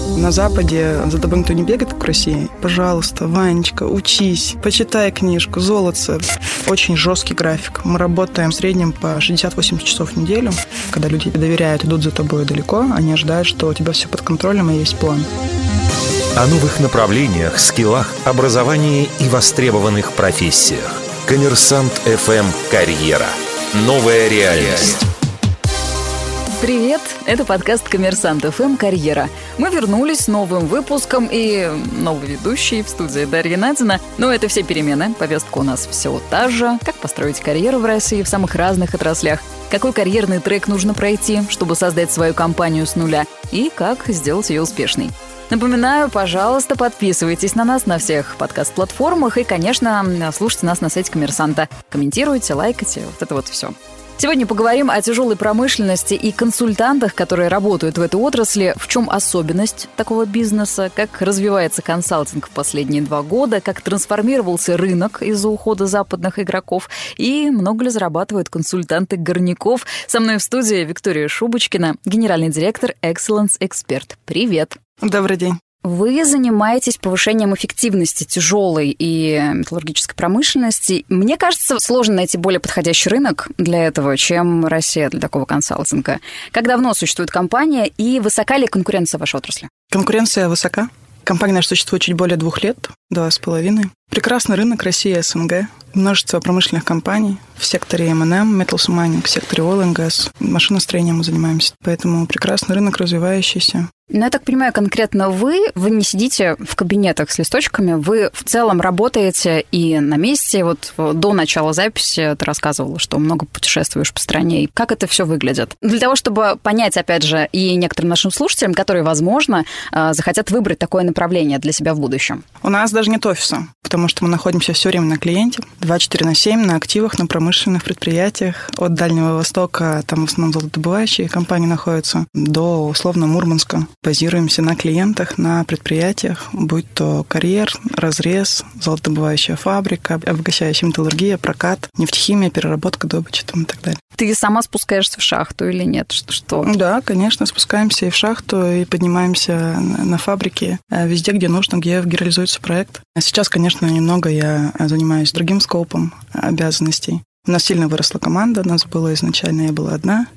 На Западе за тобой никто не бегает, как в России. Пожалуйста, Ванечка, учись, почитай книжку, золотце. Очень жесткий график. Мы работаем в среднем по 60-80 часов в неделю. Когда люди доверяют, идут за тобой далеко, они ожидают, что у тебя все под контролем и есть план. О новых направлениях, скиллах, образовании и востребованных профессиях. Коммерсант ФМ «Карьера». Новая реальность. Привет! Это подкаст «Коммерсант ФМ. Карьера». Мы вернулись с новым выпуском и новый ведущий в студии Дарья Надина. Но это все перемены. Повестка у нас все та же. Как построить карьеру в России в самых разных отраслях. Какой карьерный трек нужно пройти, чтобы создать свою компанию с нуля. И как сделать ее успешной. Напоминаю, пожалуйста, подписывайтесь на нас на всех подкаст-платформах и, конечно, слушайте нас на сайте «Коммерсанта». Комментируйте, лайкайте, вот это вот все. Сегодня поговорим о тяжелой промышленности и консультантах, которые работают в этой отрасли. В чем особенность такого бизнеса, как развивается консалтинг в последние 2 года, как трансформировался рынок из-за ухода западных игроков и много ли зарабатывают консультанты горняков. Со мной в студии Виктория Шубочкина, генеральный директор Excellence Expert. Привет! Добрый день. Вы занимаетесь повышением эффективности тяжелой и металлургической промышленности. Мне кажется, сложно найти более подходящий рынок для этого, чем Россия для такого консалтинга. Как давно существует компания и высока ли конкуренция в вашей отрасли? Конкуренция высока. Компания наша существует чуть более 2 лет, 2,5. Прекрасный рынок России и СНГ. Множество промышленных компаний в секторе M&M, Metals Mining, в секторе Oil and Gas. Машиностроением мы занимаемся. Поэтому прекрасный рынок, развивающийся. Но я так понимаю, конкретно вы не сидите в кабинетах с листочками, вы в целом работаете и на месте. Вот до начала записи ты рассказывала, что много путешествуешь по стране. И как это все выглядит? Для того, чтобы понять, опять же, и некоторым нашим слушателям, которые, возможно, захотят выбрать такое направление для себя в будущем. У нас даже нет офиса, потому что мы находимся все время на клиенте, 24/7 на активах, на промышленных предприятиях. От Дальнего Востока, там в основном золотодобывающие компании находятся, до, условно, Мурманска. Базируемся на клиентах, на предприятиях, будь то карьер, разрез, золотодобывающая фабрика, обогащающая металлургия, прокат, нефтехимия, переработка, добыча там, и так далее. Ты сама спускаешься в шахту или нет? Что? Да, конечно, спускаемся и в шахту, и поднимаемся на фабрики, везде, где нужно, где реализуется проект. Сейчас, конечно, немного я занимаюсь другим скопом обязанностей. У нас сильно выросла команда, у нас было изначально, я была одна,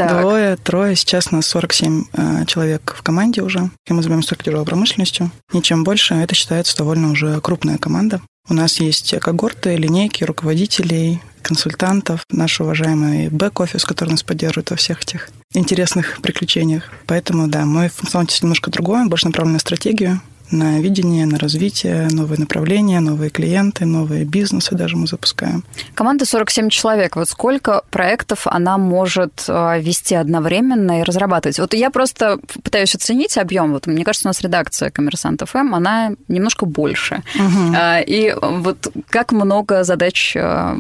2, 3, сейчас нас 47 человек в команде уже, и мы занимаемся только тяжелой промышленностью. Ничем больше, это считается довольно уже крупная команда. У нас есть когорты, линейки, руководителей, консультантов, наш уважаемый бэк-офис, который нас поддерживает во всех этих интересных приключениях. Поэтому, да, мой функционал немножко другой, больше направлен на стратегию, на видение, на развитие, новые направления, новые клиенты, новые бизнесы даже мы запускаем. Команда 47 человек. Вот сколько проектов она может вести одновременно и разрабатывать? Вот я просто пытаюсь оценить объем. Вот мне кажется, у нас редакция «Коммерсант ФМ», она немножко больше. Угу. И вот как много задач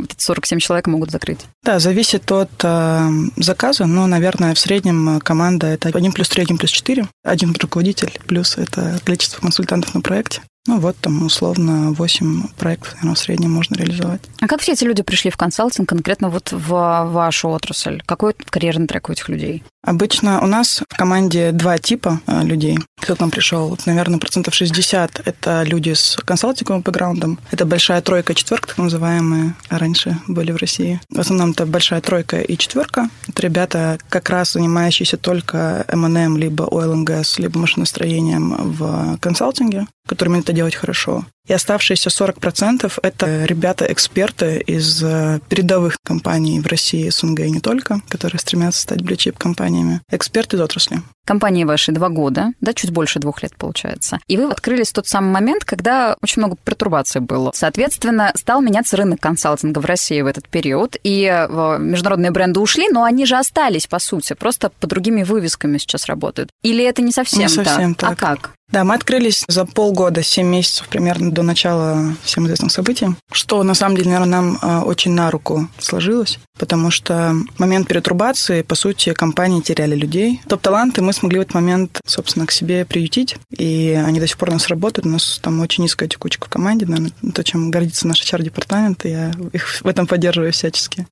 47 человек могут закрыть? Да, зависит от заказа, но, наверное, в среднем команда – это 1+3, 1+4. 1 руководитель, плюс это количество консультантов на проекте. Ну вот там условно 8 проектов, наверное, в среднем можно реализовать. А как все эти люди пришли в консалтинг, конкретно вот в вашу отрасль? Какой карьерный трек у этих людей? Обычно у нас в команде 2 типа людей. Кто к нам пришел? Наверное, 60% это люди с консалтинговым бэкграундом. Это большая тройка и четверка, так называемые, раньше были в России. В основном это большая тройка и четверка. Это ребята, как раз занимающиеся только M&M, либо Oil and Gas, либо машиностроением в консалтинге, которые умеют это делать хорошо. И оставшиеся 40% – это ребята-эксперты из передовых компаний в России, СНГ и не только, которые стремятся стать блю-чип компаниями. Эксперты из отрасли. Компании вашей 2 года, да, чуть больше 2 лет получается. И вы открылись в тот самый момент, когда очень много пертурбаций было. Соответственно, стал меняться рынок консалтинга в России в этот период, и международные бренды ушли, но они же остались, по сути, просто по другими вывесками сейчас работают. Или это не совсем так? Не совсем так. А как? Да, мы открылись за полгода, 7 месяцев примерно до начала всем известных событий, что на самом деле, наверное, нам очень на руку сложилось, потому что в момент перетрубации, по сути, компании теряли людей. Топ-таланты мы смогли в этот момент, собственно, к себе приютить, и они до сих пор у нас работают. У нас там очень низкая текучка в команде, наверное, то, чем гордится наш HR-департамент, и я их в этом поддерживаю всячески.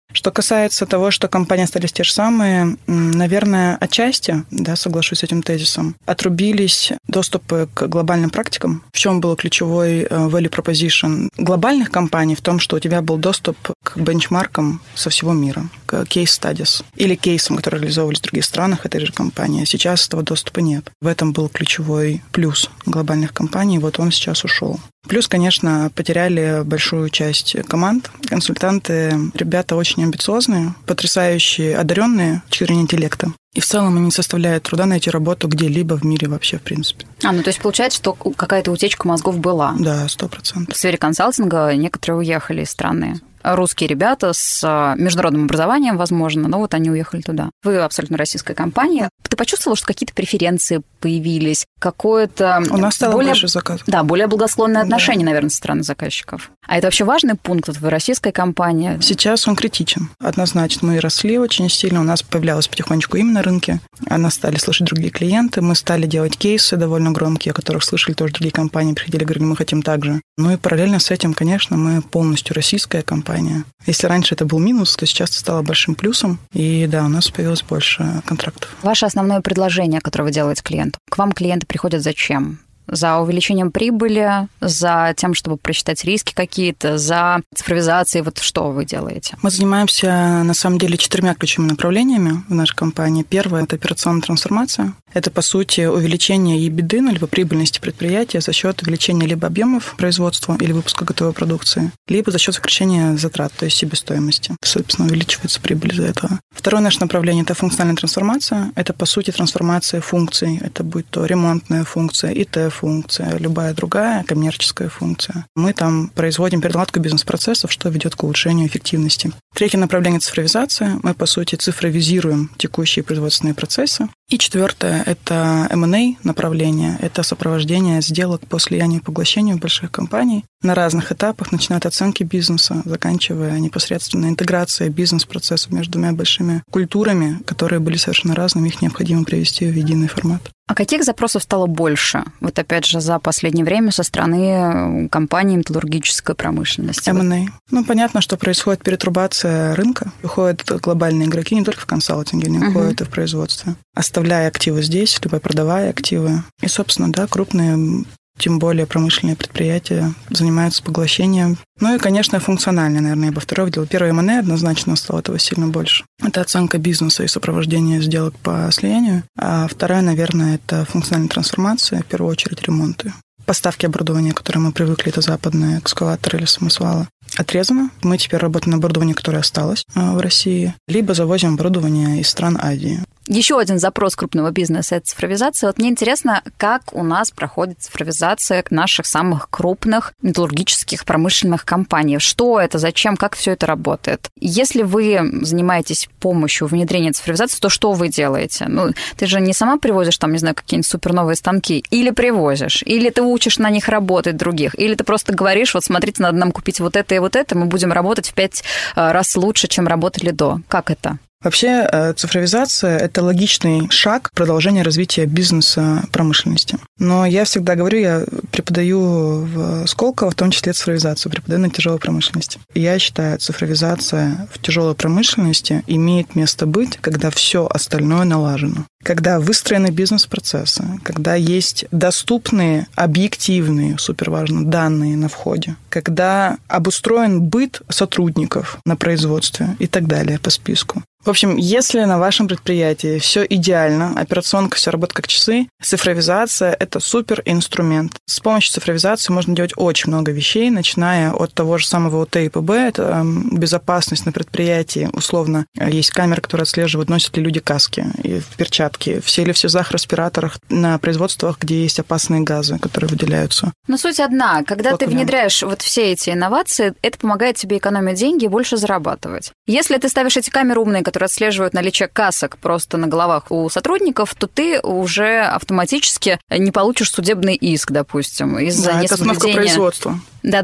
Что касается того, что компании остались те же самые, наверное, отчасти, соглашусь с этим тезисом, отрубились доступы к глобальным практикам. В чем был ключевой value proposition глобальных компаний? В том, что у тебя был доступ к бенчмаркам со всего мира, к case studies или кейсам, которые реализовывались в других странах этой же компании. Сейчас этого доступа нет. В этом был ключевой плюс глобальных компаний, вот он сейчас ушел. Плюс, конечно, потеряли большую часть команд. Консультанты, ребята очень амбициозные, потрясающие, одаренные с точки зрения интеллекта. И в целом им не составляет труда найти работу где-либо в мире вообще, в принципе. То есть получается, что какая-то утечка мозгов была? Да, 100%. В сфере консалтинга некоторые уехали из страны. Русские ребята с международным образованием, возможно, но вот они уехали туда. Вы абсолютно российская компания. Ты почувствовала, что какие-то преференции появились? Какое-то... У нас стало больше заказов. Да, более благосклонное отношение, наверное, со стороны заказчиков. А это вообще важный пункт? Вот вы российская компания. Сейчас он критичен. Однозначно. Мы росли очень сильно. У нас появлялось потихонечку имя на рынке. Нас стали слышать другие клиенты. Мы стали делать кейсы довольно громкие, о которых слышали тоже другие компании. Приходили, говорили, мы хотим так же. Ну и параллельно с этим, конечно, мы полностью российская компания. Если раньше это был минус, то сейчас это стало большим плюсом. И да, у нас появилось больше контрактов. Ваше основное предложение, которое вы делаете клиенту. К вам клиенты приходят зачем? За увеличением прибыли, за тем, чтобы просчитать риски какие-то, за цифровизацией. Вот что вы делаете? Мы занимаемся, на самом деле, 4 ключевыми направлениями в нашей компании. Первое – это операционная трансформация. Это, по сути, увеличение EBITDA, либо прибыльности предприятия за счет увеличения либо объемов производства или выпуска готовой продукции, либо за счет сокращения затрат, то есть себестоимости. Собственно, увеличивается прибыль из-за этого. Второе наше направление – это функциональная трансформация. Это, по сути, трансформация функций. Это будет то ремонтная функция, ИТ-функция, любая другая коммерческая функция. Мы там производим переналадку бизнес-процессов, что ведет к улучшению эффективности. Третье направление – цифровизация. Мы, по сути, цифровизируем текущие производственные процессы. И четвертое – это M&A направление. Это сопровождение сделок по слиянию и поглощению больших компаний на разных этапах, начиная от оценки бизнеса, заканчивая непосредственно интеграцией бизнес-процессов между двумя большими культурами, которые были совершенно разными, их необходимо привести в единый формат. А каких запросов стало больше? Вот опять же, за последнее время со стороны компаний металлургической промышленности. M&A. Понятно, что происходит перетрубация рынка. Уходят глобальные игроки не только в консалтинге, они уходят и в производстве, оставляя активы здесь, либо продавая активы. И, собственно, крупные, тем более промышленные предприятия занимаются поглощением. И, конечно, функциональные, наверное, я бы второе выделил. Первое M&A однозначно стало этого сильно больше. Это оценка бизнеса и сопровождение сделок по слиянию. А второе, наверное, это функциональная трансформация, в первую очередь ремонты. Поставки оборудования, к которым мы привыкли, это западные экскаваторы или самосвалы, отрезано. Мы теперь работаем на оборудовании, которое осталось в России, либо завозим оборудование из стран Азии. Еще один запрос крупного бизнеса – это цифровизация. Вот мне интересно, как у нас проходит цифровизация наших самых крупных металлургических промышленных компаний. Что это, зачем, как все это работает? Если вы занимаетесь помощью внедрения цифровизации, то что вы делаете? Ты же не сама привозишь там, не знаю, какие-нибудь суперновые станки, или привозишь, или ты учишь на них работать других, или ты просто говоришь, вот смотрите, надо нам купить вот это и вот это, мы будем работать в 5 раз лучше, чем работали до. Как это? Вообще, цифровизация – это логичный шаг продолжения развития бизнеса промышленности. Но я всегда говорю, я преподаю в Сколково, в том числе цифровизацию, преподаю на тяжелой промышленности. И я считаю, цифровизация в тяжелой промышленности имеет место быть, когда все остальное налажено. Когда выстроены бизнес-процессы, когда есть доступные, объективные, суперважно, данные на входе, когда обустроен быт сотрудников на производстве и так далее по списку. В общем, если на вашем предприятии все идеально, операционка, все работает как часы, цифровизация – это суперинструмент. С помощью цифровизации можно делать очень много вещей, начиная от того же самого ОТ и ПБ, это безопасность на предприятии. Условно, есть камеры, которые отслеживают, носят ли люди каски и перчатки, все ли в СИЗах, респираторах, на производствах, где есть опасные газы, которые выделяются. Но суть одна. Когда ты внедряешь вот все эти инновации, это помогает тебе экономить деньги и больше зарабатывать. Если ты ставишь эти камеры умные, которые отслеживают наличие касок просто на головах у сотрудников, то ты уже автоматически не получишь судебный иск, допустим, из-за несоблюдения. Это остановка производства. Да.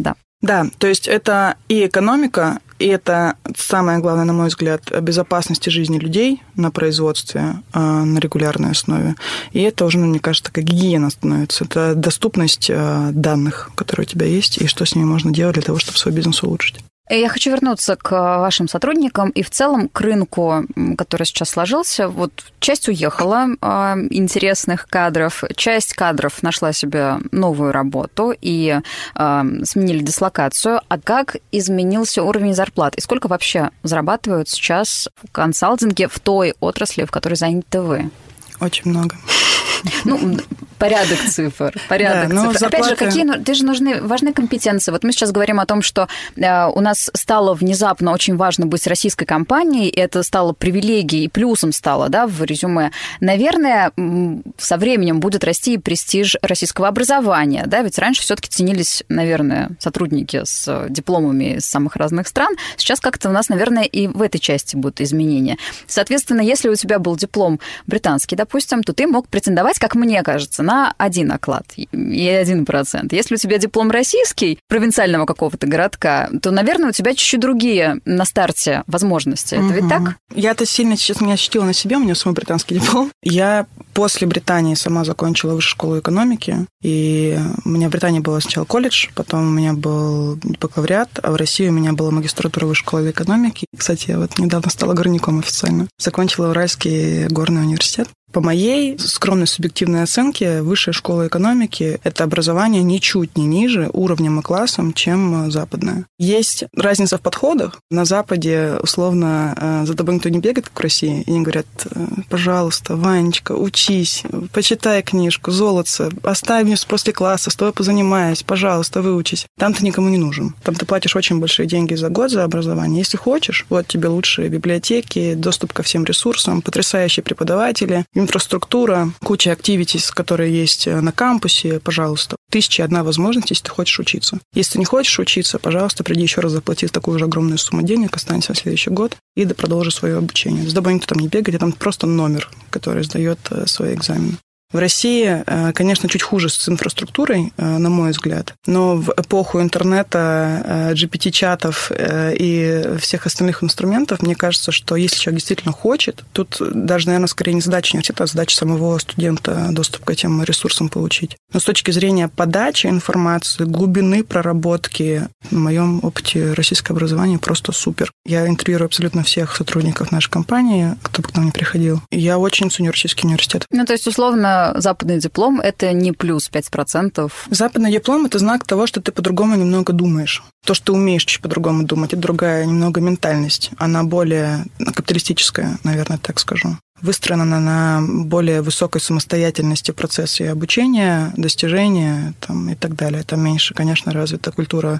Да, то есть это и экономика, и это самое главное, на мой взгляд, безопасность жизни людей на производстве на регулярной основе. И это уже, мне кажется, такая гигиена становится. Это доступность данных, которые у тебя есть, и что с ними можно делать для того, чтобы свой бизнес улучшить. Я хочу вернуться к вашим сотрудникам и в целом к рынку, который сейчас сложился. Вот часть уехала интересных кадров, часть кадров нашла себе новую работу и сменили дислокацию. А как изменился уровень зарплат? И сколько вообще зарабатывают сейчас в консалтинге в той отрасли, в которой заняты вы? Очень много. Порядок цифр. Зарплаты... Опять же, важны компетенции. Вот мы сейчас говорим о том, что у нас стало внезапно очень важно быть российской компанией, и это стало привилегией и плюсом стало, да, в резюме. Наверное, со временем будет расти и престиж российского образования, да, ведь раньше все-таки ценились, наверное, сотрудники с дипломами из самых разных стран. Сейчас как-то у нас, наверное, и в этой части будут изменения. Соответственно, если у тебя был диплом британский, допустим, то ты мог претендовать, как мне кажется, на 1 оклад и 1%. Если у тебя диплом российский, провинциального какого-то городка, то, наверное, у тебя чуть-чуть другие на старте возможности. Это ведь так? Я-то сильно сейчас не ощутила на себе, у меня свой британский диплом. Я после Британии сама закончила высшую школу экономики, и у меня в Британии был сначала колледж, потом у меня был бакалавриат, а в России у меня была магистратура высшей школы экономики. Кстати, я вот недавно стала горняком официально. Закончила Уральский горный университет. По моей скромной субъективной оценке, высшая школа экономики – это образование ничуть не ниже уровнем и классом, чем западное. Есть разница в подходах. На Западе, условно, за тобой никто не бегает, как в России, и они говорят: пожалуйста, Ванечка, учись, почитай книжку, золотце, оставь мне после класса, с тобой позанимаюсь, пожалуйста, выучись. Там ты никому не нужен. Там ты платишь очень большие деньги за год за образование. Если хочешь, вот тебе лучшие библиотеки, доступ ко всем ресурсам, потрясающие преподаватели, инфраструктура, куча активитис, которые есть на кампусе, пожалуйста. 1001 возможность, если ты хочешь учиться. Если ты не хочешь учиться, пожалуйста, приди еще раз заплати такую же огромную сумму денег, останься на следующий год и продолжи свое обучение. С тобой никто там не бегает, там просто номер, который сдает свои экзамены. В России, конечно, чуть хуже с инфраструктурой, на мой взгляд, но в эпоху интернета, GPT-чатов и всех остальных инструментов, мне кажется, что если человек действительно хочет, тут даже, наверное, скорее не задача университета, а задача самого студента доступ к этим ресурсам получить. Но с точки зрения подачи информации, глубины проработки, в моем опыте российское образование просто супер. Я интервьюирую абсолютно всех сотрудников нашей компании, кто бы к нам ни приходил. И я очень ценю российский университет. То есть, условно, западный диплом – это не плюс 5%. Западный диплом – это знак того, что ты по-другому немного думаешь. То, что ты умеешь чуть по-другому думать, это другая немного ментальность. Она более капиталистическая, наверное, так скажу. Выстроена на более высокой самостоятельности в процессе обучения, достижения и так далее. Там меньше, конечно, развита культура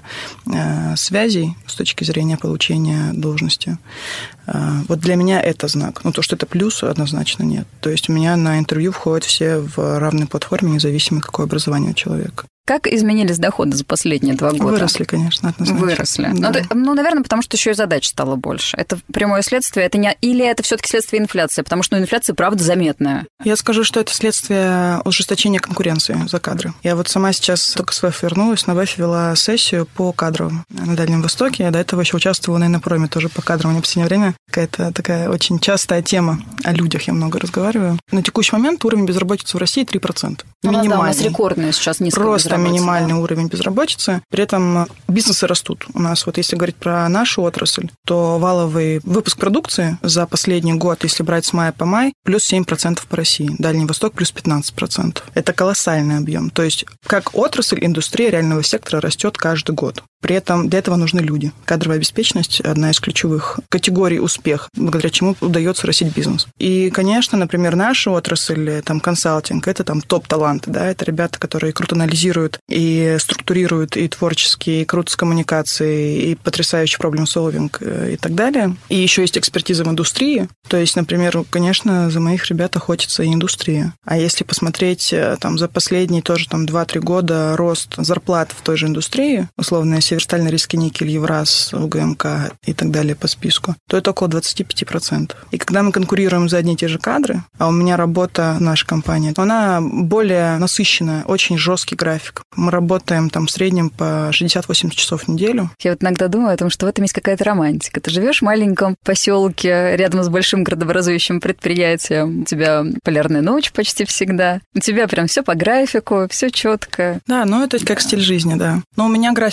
связей с точки зрения получения должности. Вот для меня это знак. То, что это плюс, однозначно нет. То есть у меня на интервью входят все в равной платформе, независимо, какое образование у человека. Как изменились доходы за последние 2 года? Выросли, конечно, однозначно. Выросли. Да. Наверное, потому что еще и задач стало больше. Это прямое следствие, или это все-таки следствие инфляции? Потому что инфляция, правда, заметная. Я скажу, что это следствие ужесточения конкуренции за кадры. Я вот сама сейчас только с ВЭФ вернулась. На ВЭФ вела сессию по кадровым на Дальнем Востоке. Я до этого еще участвовала на Иннопроме тоже по кадрам. У меня в последнее время какая-то такая очень частая тема. О людях я много разговариваю. На текущий момент уровень безработицы в России 3%. Минимальный. У нас рекордная сейчас низкая безработица. Минимальный уровень безработицы. При этом бизнесы растут. У нас вот если говорить про нашу отрасль, то валовый выпуск продукции за последний год, если брать с мая по май, плюс 7% по России. Дальний Восток плюс 15%. Это колоссальный объем. То есть как отрасль, индустрия реального сектора растет каждый год. При этом для этого нужны люди. Кадровая обеспеченность – одна из ключевых категорий успеха, благодаря чему удается растить бизнес. И, конечно, например, наша отрасль, консалтинг – это топ-таланты, да, это ребята, которые круто анализируют и структурируют, и творчески, и круто с коммуникацией, и потрясающий проблем-солвинг и так далее. И еще есть экспертиза в индустрии. То есть, например, конечно, за моих ребят охотится и индустрия. А если посмотреть за последние тоже 2-3 года рост зарплат в той же индустрии, условно, Северсталь-Норильский никель, Евраз, УГМК и так далее по списку, то это около 25%. И когда мы конкурируем за одни и те же кадры, а у меня работа, наша компания, она более насыщенная, очень жесткий график. Мы работаем в среднем по 60-80 часов в неделю. Я вот иногда думаю о том, что в этом есть какая-то романтика. Ты живешь в маленьком поселке рядом с большим градообразующим предприятием. У тебя полярная ночь почти всегда. У тебя прям все по графику, все четко. Да, это как стиль жизни, да. Но у меня график жестче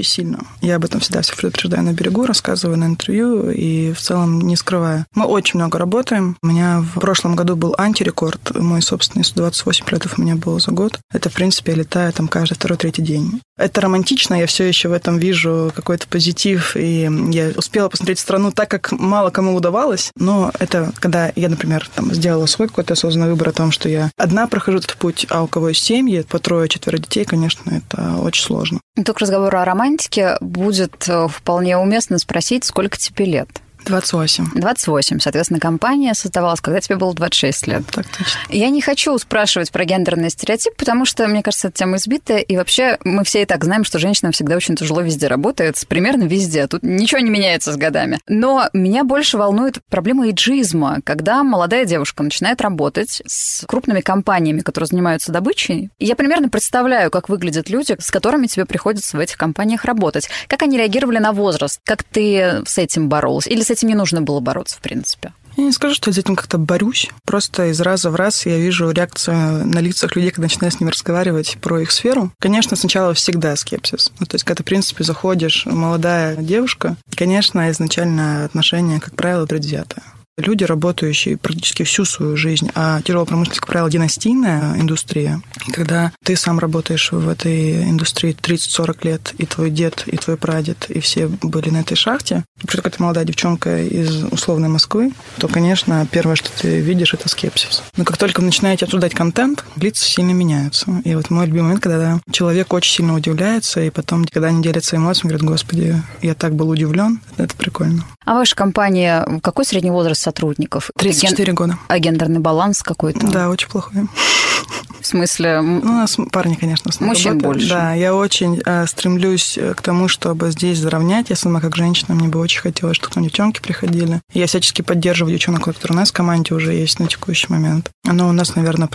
сильно. Я об этом всегда всех предупреждаю на берегу, рассказываю на интервью и в целом не скрываю. Мы очень много работаем. У меня в прошлом году был антирекорд. Мой собственный 128 полетов у меня было за год. Это, в принципе, я летаю там каждый второй-третий день. Это романтично, я все еще в этом вижу какой-то позитив, и я успела посмотреть страну так, как мало кому удавалось, но это когда я, например, там, сделала свой какой-то осознанный выбор о том, что я одна прохожу этот путь, а у кого есть семьи, по 3-4 детей, конечно, это очень сложно. Только разговор о романтике будет вполне уместно спросить, сколько тебе лет? 28. 28. Соответственно, компания создавалась, когда тебе было 26 лет. Так точно. Я не хочу спрашивать про гендерный стереотип, потому что, мне кажется, эта тема избитая, и вообще мы все и так знаем, что женщинам всегда очень тяжело везде работает, примерно везде. Тут ничего не меняется с годами. Но меня больше волнует проблема эйджизма, когда молодая девушка начинает работать с крупными компаниями, которые занимаются добычей. И я примерно представляю, как выглядят люди, с которыми тебе приходится в этих компаниях работать. Как они реагировали на возраст? Как ты с этим боролась? Или с этим не нужно было бороться, в принципе? Я не скажу, что я с этим как-то борюсь. Просто из раза в раз я вижу реакцию на лицах людей, когда начинаю с ними разговаривать про их сферу. Конечно, сначала всегда скепсис. То есть, когда ты, в принципе, заходишь, молодая девушка, конечно, изначально отношение, как правило, предвзятое. Люди, работающие практически всю свою жизнь, а тяжелая промышленность, как правило, династийная индустрия. И когда ты сам работаешь в этой индустрии 30-40 лет, и твой дед, и твой прадед, и все были на этой шахте, и при этом ты молодая девчонка из условной Москвы, то, конечно, первое, что ты видишь, это скепсис. Но как только вы начинаете обсуждать контент, лица сильно меняются. И вот мой любимый момент, когда человек очень сильно удивляется, и потом, когда они делятся эмоциями, говорят: «Господи, я так был удивлен». Это прикольно. А ваша компания, какой средний возраст сотрудников? 34 года. А гендерный баланс какой-то? Да, очень плохой. В смысле? Ну, у нас парни, конечно, мужчин работают. больше. Да, я очень стремлюсь к тому, чтобы здесь заровнять. Я сама как женщина, мне бы очень хотелось, чтобы к нам девчонки приходили. Я всячески поддерживаю девчонок, которые у нас в команде уже есть на текущий момент. Но у нас, наверное,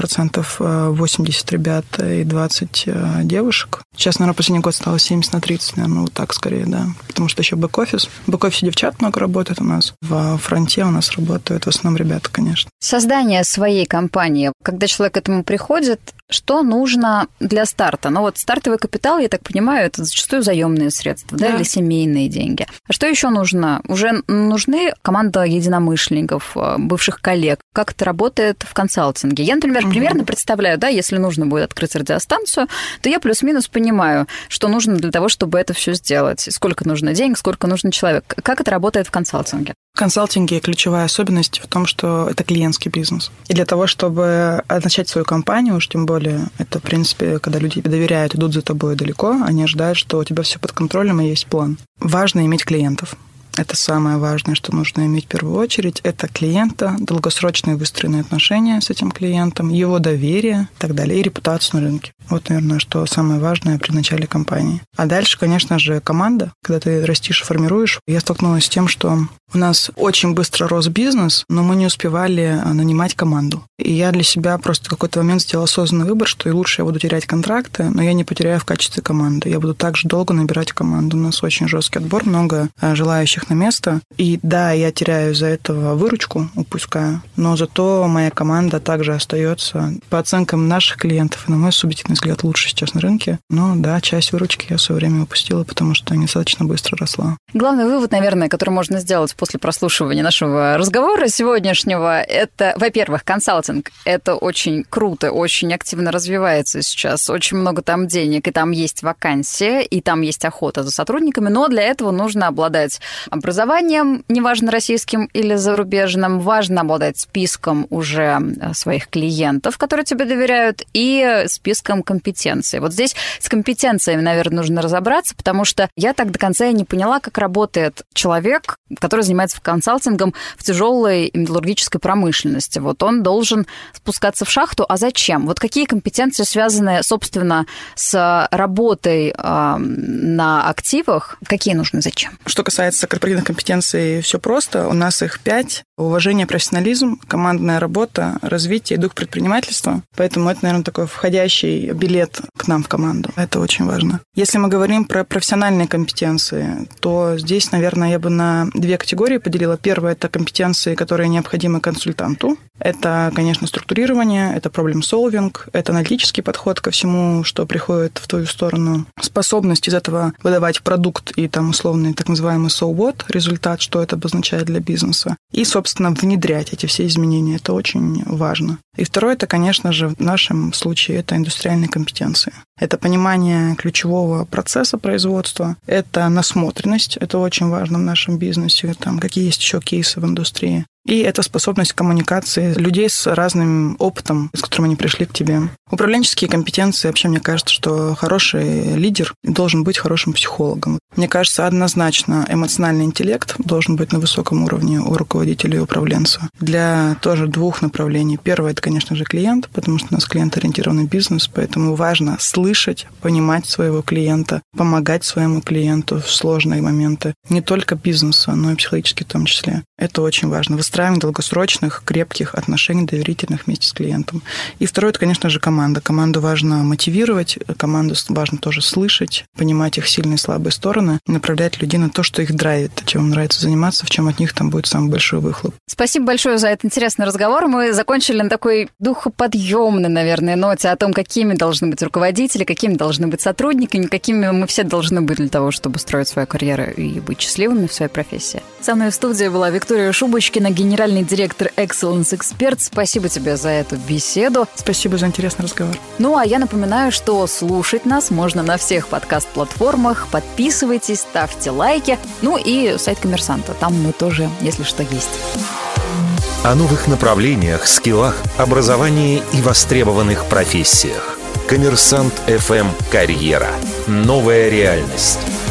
80% ребят и 20 девушек. Сейчас, наверное, последний год стало 70/30, наверное, вот так скорее, да. Потому что еще бэк-офис. В бэк-офисе девчат много работает у нас. В фронте у нас работают в основном ребята, конечно. Создание своей компании. Когда человек к этому приходит, что нужно для старта? Ну вот стартовый капитал, я так понимаю, это зачастую заемные средства, да, или семейные деньги. А что еще нужно? Уже нужны команда единомышленников, бывших коллег? Как это работает в консалтинге? Я, например, примерно представляю, да, если нужно будет открыть радиостанцию, то я плюс-минус понимаю, что нужно для того, чтобы это все сделать. Сколько нужно денег, сколько нужно человек. Как это работает в консалтинге? В консалтинге ключевая особенность в том, что это клиентский бизнес. И для того, чтобы начать свою компанию, уж тем более, это, в принципе, когда люди тебе доверяют, идут за тобой далеко, они ожидают, что у тебя все под контролем и есть план. Важно иметь клиентов. Это самое важное, что нужно иметь в первую очередь. Это клиента, долгосрочные выстроенные отношения с этим клиентом, его доверие и так далее, и репутацию на рынке. Вот, наверное, что самое важное при начале компании. А дальше, конечно же, команда. Когда ты растишь и формируешь. Я столкнулась с тем, что у нас очень быстро рос бизнес, но мы не успевали нанимать команду. И я для себя просто в какой-то момент сделала осознанный выбор, что и лучше я буду терять контракты, но я не потеряю в качестве команды. Я буду так же долго набирать команду. У нас очень жесткий отбор, много желающих на место. И да, я теряю из-за этого выручку, упускаю, но зато моя команда также остается по оценкам наших клиентов и, на мой субъективный взгляд, лучше сейчас на рынке. Но да, часть выручки я в свое время упустила, потому что недостаточно быстро росла. Главный вывод, наверное, который можно сделать после прослушивания нашего разговора сегодняшнего, это, во-первых, консалтинг. Это очень круто, очень активно развивается сейчас. Очень много там денег, и там есть вакансия, и там есть охота за сотрудниками, но для этого нужно обладать образованием, неважно, российским или зарубежным, важно обладать списком уже своих клиентов, которые тебе доверяют, и списком компетенций. Вот здесь с компетенциями, наверное, нужно разобраться, потому что я так до конца и не поняла, как работает человек, который занимается консалтингом в тяжелой металлургической промышленности. Вот он должен спускаться в шахту, а зачем? Вот какие компетенции связаны, собственно, с работой на активах, какие нужны, зачем? Что касается корпоративных компетенций, все просто. У нас их 5. Уважение, профессионализм, командная работа, развитие и дух предпринимательства. Поэтому это, наверное, такой входящий билет к к нам в команду. Это очень важно. Если мы говорим про профессиональные компетенции, то здесь, наверное, я бы на 2 категории поделила. Первое – это компетенции, которые необходимы консультанту. Это, конечно, структурирование, это проблем-солвинг, это аналитический подход ко всему, что приходит в твою сторону. Способность из этого выдавать продукт и там условный так называемый so what, результат, что это обозначает для бизнеса. И, собственно, внедрять эти все изменения. Это очень важно. И второе – это, конечно же, в нашем случае это индустриальные компетенции. Это понимание ключевого процесса производства, это насмотренность, это очень важно в нашем бизнесе, там, какие есть еще кейсы в индустрии. И это способность коммуникации людей с разным опытом, с которым они пришли к тебе. Управленческие компетенции, вообще, мне кажется, что хороший лидер должен быть хорошим психологом. Мне кажется, однозначно эмоциональный интеллект должен быть на высоком уровне у руководителя и управленца. Для тоже 2 направлений. Первое – это, конечно же, клиент, потому что у нас клиент-ориентированный бизнес, поэтому важно слышать, понимать своего клиента, помогать своему клиенту в сложные моменты. Не только бизнеса, но и психологически в том числе. Это очень важно. Выстраивание долгосрочных, крепких отношений, доверительных вместе с клиентом. И второе – это, конечно же, команда. Команду важно мотивировать, команду важно тоже слышать, понимать их сильные и слабые стороны, направлять людей на то, что их драйвит, чем им нравится заниматься, в чем от них там будет самый большой выхлоп. Спасибо большое за этот интересный разговор. Мы закончили на такой духоподъемной, наверное, ноте о том, какими должны быть руководители, какими должны быть сотрудники, какими мы все должны быть для того, чтобы строить свою карьеру и быть счастливыми в своей профессии. Со мной в студии была Виктория Шубочкина, генеральный директор Excellence Expert. Спасибо тебе за эту беседу. Спасибо за интересный разговор. Ну, а я напоминаю, что слушать нас можно на всех подкаст-платформах. Подписывайтесь, ставьте лайки. Ну и сайт «Коммерсанта». Там мы тоже, если что, есть. О новых направлениях, скиллах, образовании и востребованных профессиях. «Коммерсант ФМ. Карьера». Новая реальность.